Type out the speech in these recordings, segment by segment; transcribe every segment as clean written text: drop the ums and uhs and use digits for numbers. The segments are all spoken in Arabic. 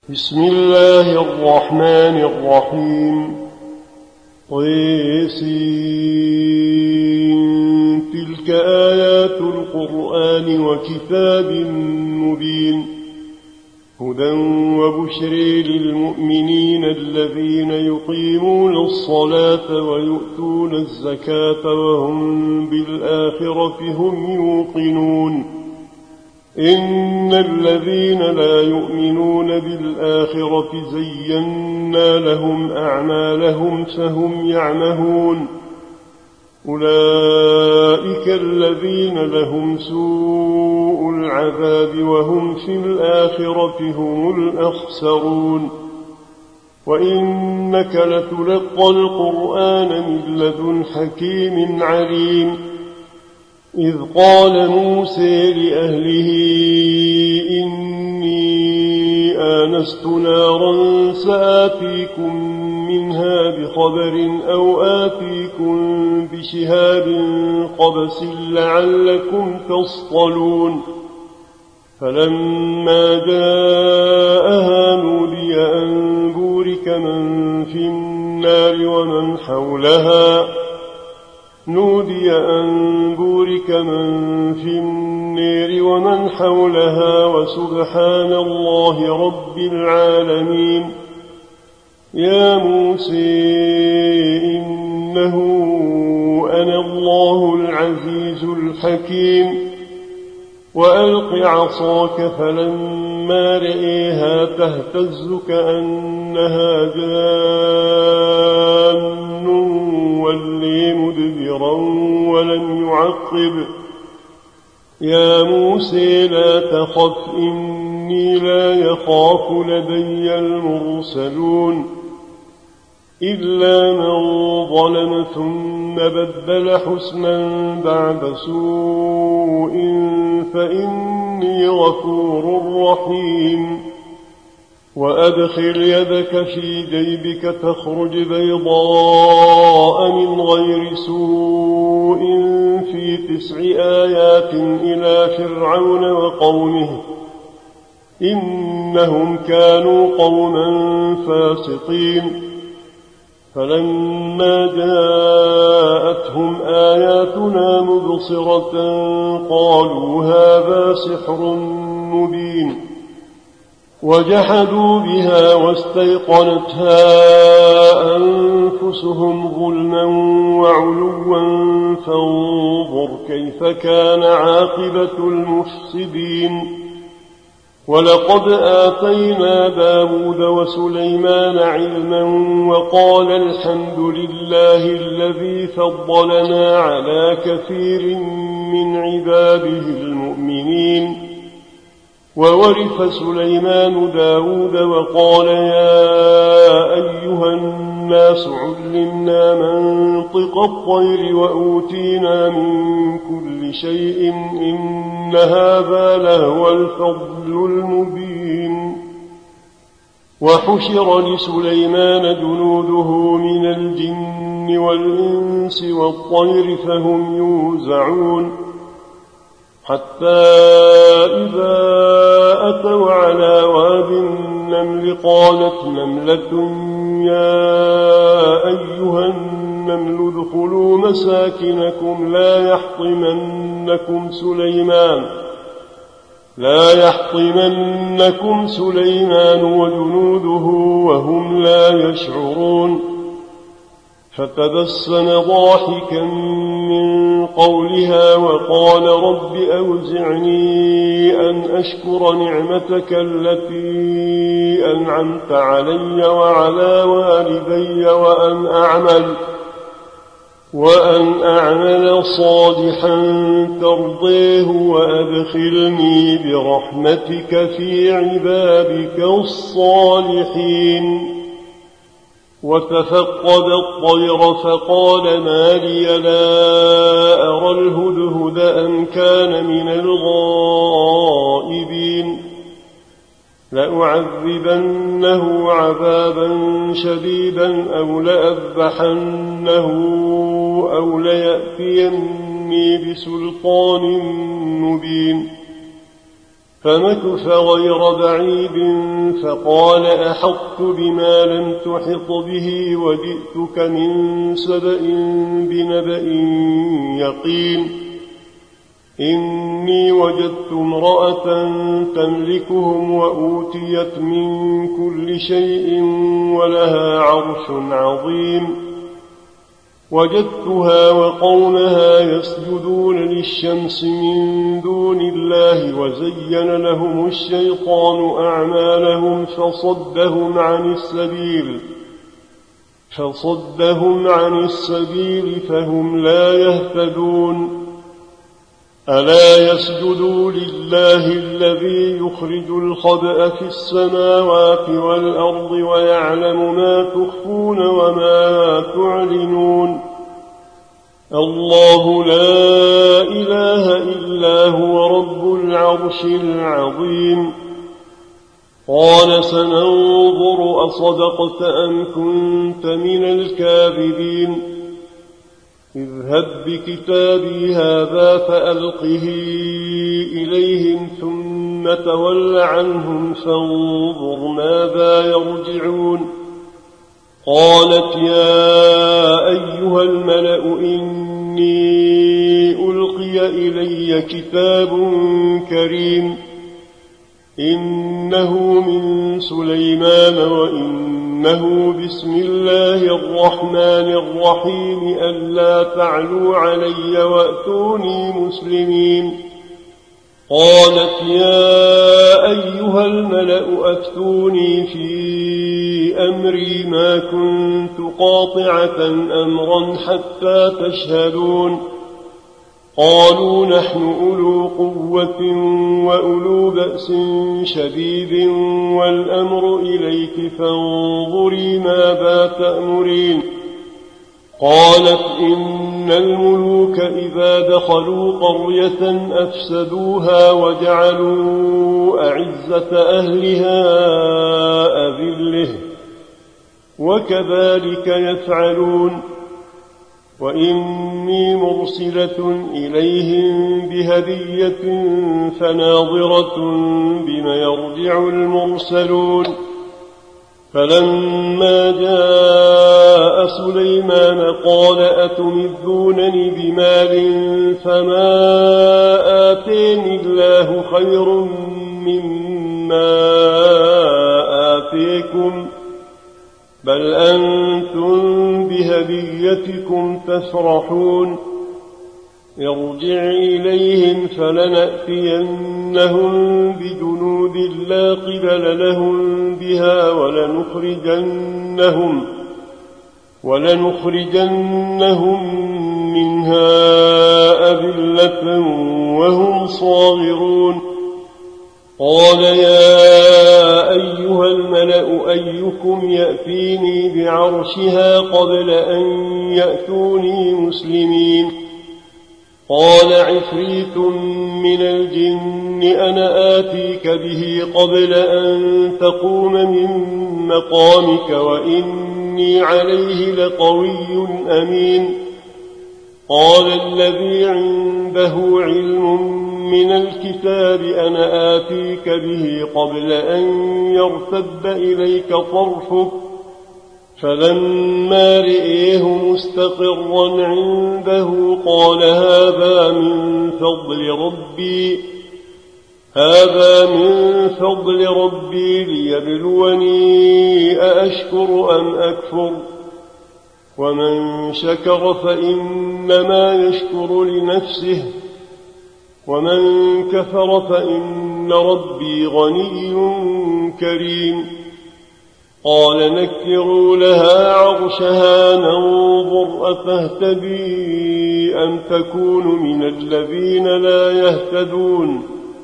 بسم الله الرحمن الرحيم. طيسين تلك آيات القرآن وكتاب مبين هدى وبشر للمؤمنين الذين يقيمون الصلاة ويؤتون الزكاة وهم بالآخرة هم يوقنون. إن الذين لا يؤمنون بالآخرة زينا لهم أعمالهم فهم يعمهون. أولئك الذين لهم سوء العذاب وهم في الآخرة هم الأخسرون. وإنك لتلقى القرآن من لدن حكيم عليم. إذ قال موسى لأهله إني آنست نارا سآتيكم منها بخبر أو آتيكم بشهاب قبس لعلكم تصطلون. فلما جاءها نودي أن بورك من في النار ومن حولها وسبحان الله رب العالمين. يا موسى إنه أنا الله العزيز الحكيم. وألق عصاك فلما رئيها تهتز كأنها جان ولي مدبرا ولم يعقب. يا موسى لا تخف إني لا يخاف لدي المرسلون. إلا من ظلم ثم بدل حسنا بعد سوء فإني غفور رحيم. وأدخل يدك في جيبك تخرج بيضاء من غير سوء في 9 آيات إلى فرعون وقومه إنهم كانوا قوما فاسقين. فلما جاءتهم آياتنا مبصرة قالوا هذا سحر مبين. وجحدوا بها واستيقنتها أنفسهم ظلما وعلوا فانظر كيف كان عاقبة المفسدين. ولقد آتينا داود وسليمان علما وقال الحمد لله الذي فضلنا على كثير من عباده المؤمنين. وورث سليمان داود وقال يا أيها الناس علمنا منطق الطير وأوتينا من كل شيء إن هذا لهو الفضل المبين. وحشر لسليمان جنوده من الجن والإنس والطير فهم يوزعون. حتى إذا أتوا على واد النمل قالت نملة يا أيها النمل ادخلوا مساكنكم لا يحطمنكم سليمان وجنوده وهم لا يشعرون. فتبسم ضاحكا من قولها وقال رب أوزعني أن أشكر نعمتك التي أنعمت علي وعلى والدي وأن أعمل صالحا ترضيه وأدخلني برحمتك في عبادك الصالحين. وتفقد الطير فقال ما لي لا أرى الهدهد أم كان من الغائبين. لأعذبنه عذابا شديدا أو لأذبحنه أو ليأتيني بسلطان مبين. فمكث غير بعيد فقال أحطت بما لم تحط به وجئتك من سبأ بنبأ يقين إني وجدت امرأة تملكهم وأوتيت من كل شيء ولها عرش عظيم وجدتها وقومها يسجدون للشمس من دون الله وزين لهم الشيطان أعمالهم فصدهم عن السبيل فهم لا يهتدون ألا يسجدوا لله الذي يخرج الخبأ في السماوات والأرض ويعلم ما تخفون وما تعلنون الله لا إله إلا هو رب العرش العظيم قال سننظر أصدقت أم كنت من الكاذبين اذهب بكتابي هذا فألقه إليهم ثم تول عنهم فانظر ماذا يرجعون قالت يا أيها الملأ إني ألقي إلي كتاب كريم إنه من سليمان وإنه بسم الله الرحمن الرحيم ألا تعلوا علي وأتوني مسلمين قالت يا أيها الملأ أفتوني في أمري ما كنت قاطعة أمرا حتى تشهدون قالوا نحن أولو قوة وأولو بأس شديد والأمر إليك فانظري ماذا تأمرين قالت إن الملوك إذا دخلوا قرية أفسدوها وجعلوا أعزة أهلها أذله وكذلك يفعلون وإني مرسلة إليهم بهدية فناظرة بما يرجع المرسلون فلما جاء سليمان قال أتمدونني بمال فما آتيني الله خير مما آتيكم بل أنتم بهديتكم تفرحون ارجع إليهم فلنأتينهم بجنود لا قبل لهم بها ولنخرجنهم منها أذلة وهم صاغرون قال يا أيها الملأ أيكم يأتيني بعرشها قبل أن يأتوني مسلمين قال عفريت من الجن أنا آتيك به قبل أن تقوم من مقامك وإني عليه لقوي أمين قال الذي عنده علم من الكتاب أنا آتيك به قبل أن يرتد إليك طرفك فلما رئيه مستقرا عنده قال هذا من فضل ربي ليبلوني أأشكر أم أكفر ومن شكر فإنما يشكر لنفسه ومن كفر فإن ربي غني كريم قال نكروا لها عرشها ننظر أتهتدي أم تكون من الذين لا يهتدون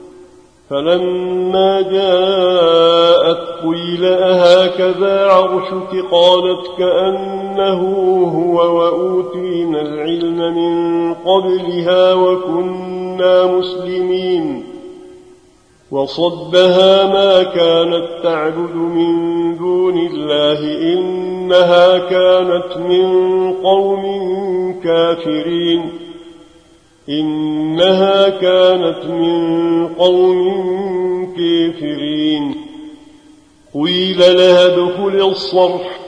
فلما جاءت قيل أهكذا عرشك قالت كأنه هو وأوتينا العلم من قبلها وكنا مسلمين وصدها ما كانت تعبد من دون الله إنها كانت من قوم كافرين إنها كانت من قوم كافرين. قيل لها ادخل الصرح،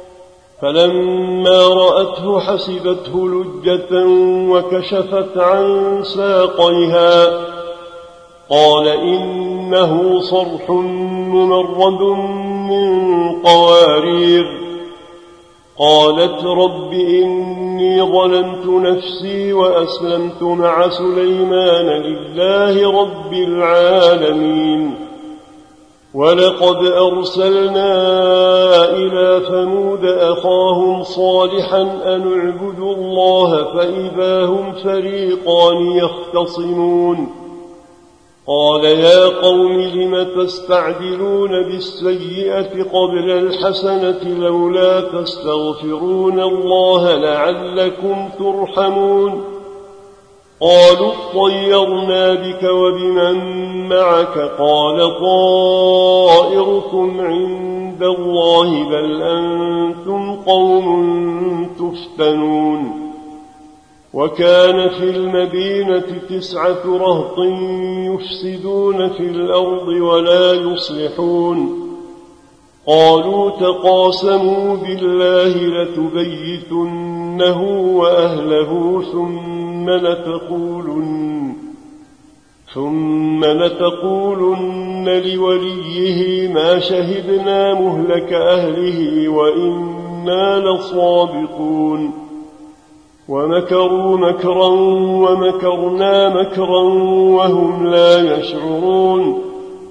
فلما رأته حسبته لجة وكشفت عن ساقيها. قال إنه صرح ممرد من قوارير. قالت رب إني ظلمت نفسي وأسلمت مع سليمان لله رب العالمين. ولقد أرسلنا إلى ثمود أخاهم صالحا أن اعبدوا الله فإذا هم فريقان يختصمون. قال يا قوم لم تستعجلون بالسيئة قبل الحسنة لولا تستغفرون الله لعلكم ترحمون. قالوا اطيرنا بك وبمن معك قال طائركم عند الله بل أنتم قوم تفتنون. وكان في المدينة 9 رهط يفسدون في الأرض ولا يصلحون. قالوا تقاسموا بالله لتبيتنه وأهله ثم لتقولن لوليه ما شهدنا مهلك أهله وإنا لصادقون. ومكروا مكرا ومكرنا مكرا وهم لا يشعرون.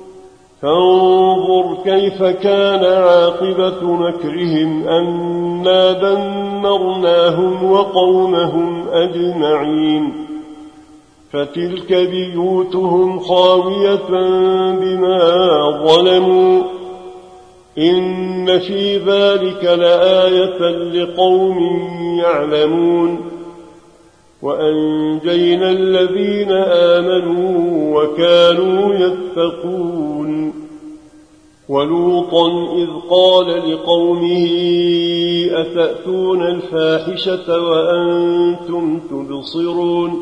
فانظر كيف كان عاقبة مكرهم أنا دمرناهم وقومهم أجمعين. فتلك بيوتهم خاوية بما ظلموا. إن في ذلك لآية لقوم يعلمون. وأنجينا الذين آمنوا وكانوا يتقون. ولوطا إذ قال لقومه أتأتون الفاحشة وأنتم تبصرون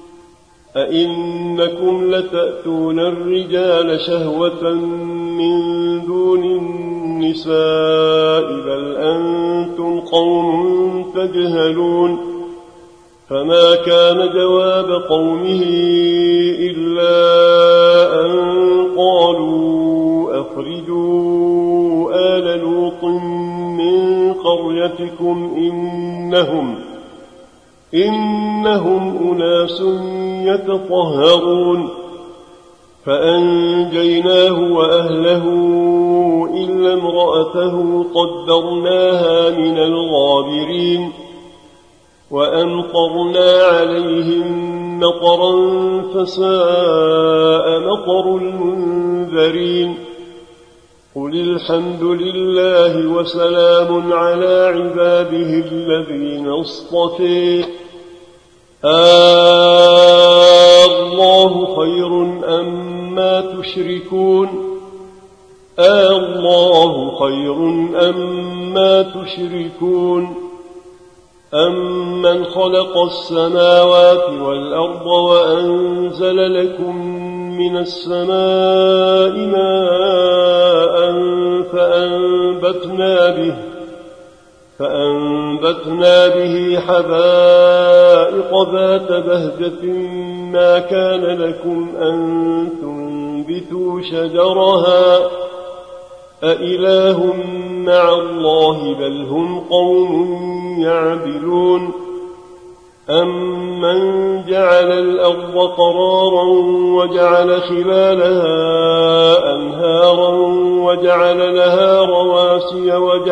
أئنكم لتأتون الرجال شهوة من دون النساء بل أنتم قوم تجهلون. فما كان جواب قومه إلا أن قالوا أخرجوا آل لوط من قريتكم إنهم أناس يتطهرون. فأنجيناه وأهله إلا امرأته قدرناها من الغابرين. وأمطرنا عليهم مطرا فساء مطر المنذرين. قل الحمد لله وسلام على عباده الذين اصطفى الله خير أما تشركون الله خير أما تشركون أمن خلق السماوات والأرض وأنزل لكم من السماء ماء فأنبتنا به حدائق ذات بهجة ما كان لكم أن تنبتوا شجرها أإله مع الله بل هم قوم يعدلون. أمن جعل الأرض قرارا وجعل خلالها أنهارا وجعل لها رواسي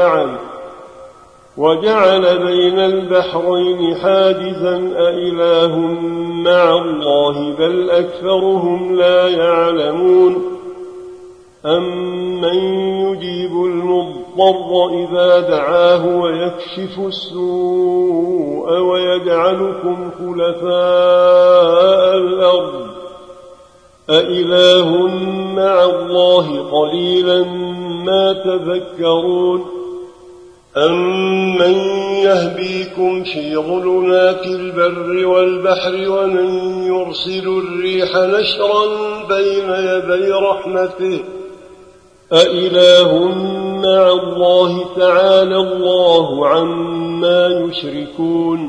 وجعل بين البحرين حاجزا أإله مع الله بل أكثرهم لا يعلمون. أمن يجيب المضطر إذا دعاه ويكشف السوء ويجعلكم خلفاء الأرض أإله مع الله قليلا ما تذكرون. أمن يهديكم في ظلمات البر والبحر ومن يرسل الريح نشرا بين يدي رحمته أإله مع الله تعالى الله عما يشركون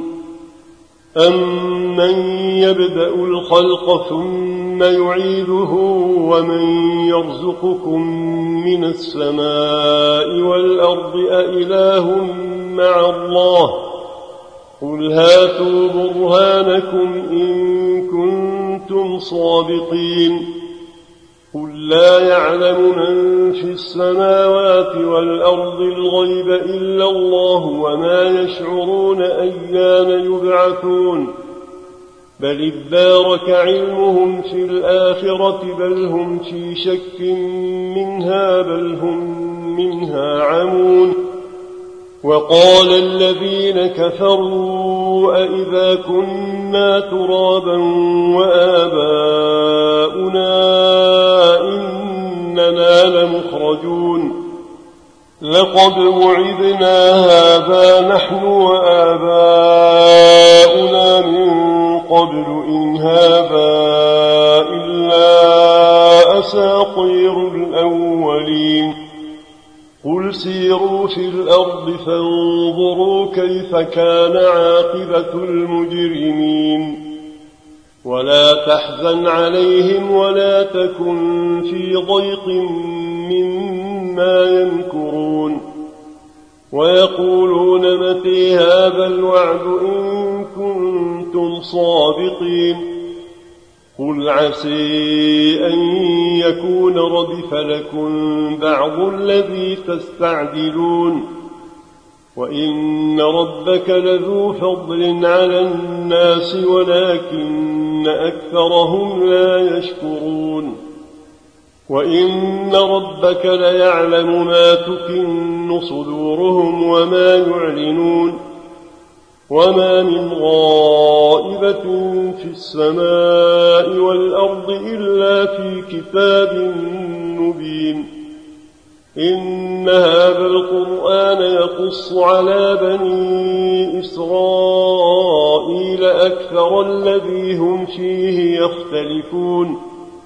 أمن يبدأ الخلق ثم يعيده ومن يرزقكم من السماء والأرض أإله مع الله قل هاتوا برهانكم إن كنتم صادقين قل لا يعلم من في السماوات والأرض الغيب إلا الله وما يشعرون أيان يبعثون بل ادارك علمهم في الآخرة بل هم في شك منها بل هم منها عمون وقال الذين كفروا أئذا كنا ترابا وآباؤنا إننا لمخرجون لقد وعدنا هذا نحن وآباؤنا من قبل إن هذا إلا أساطير الأولين قل سيروا في الأرض فانظروا كيف كان عاقبة المجرمين ولا تحزن عليهم ولا تكن في ضيق مما يمكرون ويقولون متى هذا الوعد إن كنتم صادقين قل عسى أن يكون ردف لكم بعض الذي تستعجلون وإن ربك لذو فضل على الناس ولكن أكثرهم لا يشكرون وإن ربك ليعلم ما تكن صدورهم وما يعلنون وما من غائبة في السماء والأرض إلا في كتاب مبين إن هذا القرآن يقص على بني إسرائيل أكثر الذي هم فيه يختلفون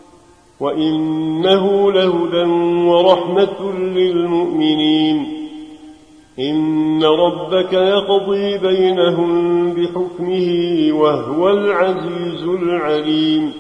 وإنه لهدى ورحمة للمؤمنين إن ربك يقضي بينهم بحكمه وهو العزيز العليم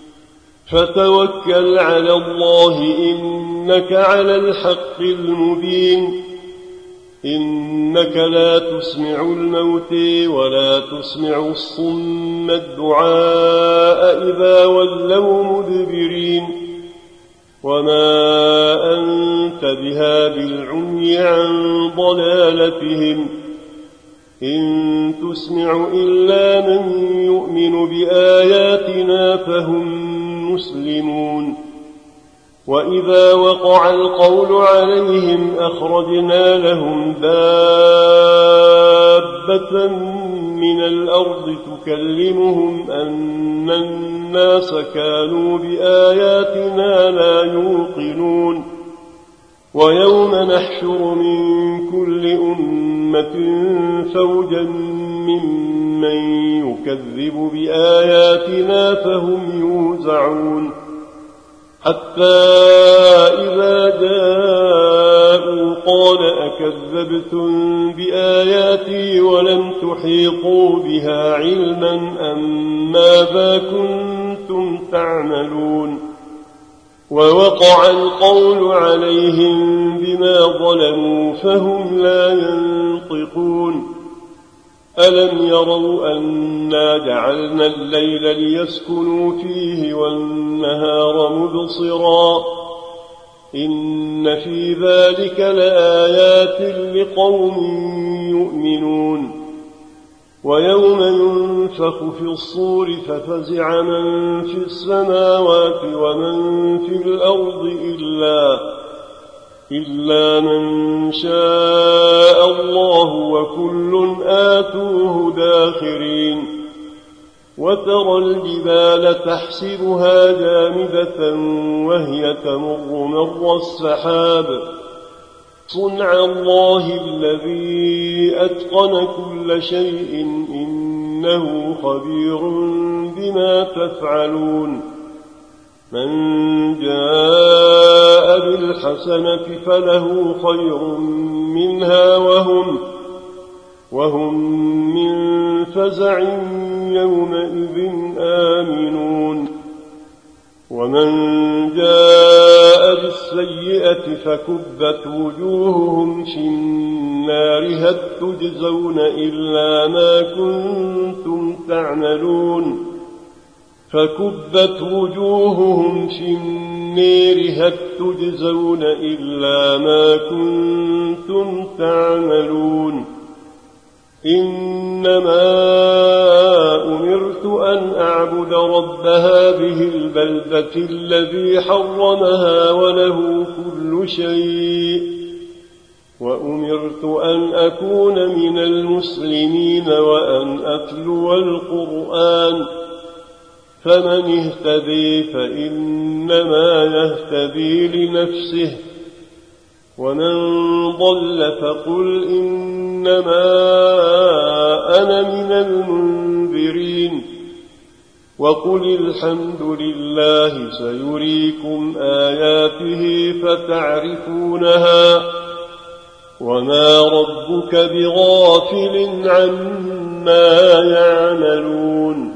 فتوكل على الله إنك على الحق المبين إنك لا تسمع الموت ولا تسمع الصم الدعاء إذا ولوا مدبرين وما أنت بهاد العمي عن ضلالتهم إن تسمع إلا من يؤمن بآياتنا فهم مسلمون وإذا وقع القول عليهم أخرجنا لهم دابة من الأرض تكلمهم أن الناس كانوا بآياتنا لا يوقنون ويوم نحشر من كل أمة فوجا ممن يكذب بآياتنا فهم يوزعون حتى إذا جاءوا قال أكذبتم بآياتي ولم تحيطوا بها علما أم ماذا كنتم تعملون ووقع القول عليهم بما ظلموا فهم لا ينطقون ألم يروا أنا جعلنا الليل ليسكنوا فيه والنهار مبصرا إن في ذلك لآيات لقوم يؤمنون ويوم ينفخ في الصور ففزع من في السماوات ومن في الأرض إلا من شاء الله وكل آتوه داخرين وترى الجبال تحسبها جامدة وهي تمر مر السحاب صنع الله الذي أتقن كل شيء إنه خبير بما تفعلون من جاء بالحسنة فله خير منها وهم من فزع يومئذ آمنون ومن جاء بالسيئة فكبت وجوههم في النار هل تجزون إلا ما كنتم تعملون فكبت وجوههم في النار هل تجزون إلا ما كنتم تعملون إنما أمرت أن أعبد رب هذه البلدة الذي حرمها وله كل شيء وأمرت أن أكون من المسلمين وأن أتلو القرآن فمن اهتدي فإنما يهتدي لنفسه ومن ضل فقل إنما أنا من المنذرين وقل الحمد لله سيريكم آياته فتعرفونها وما ربك بغافل عما يعملون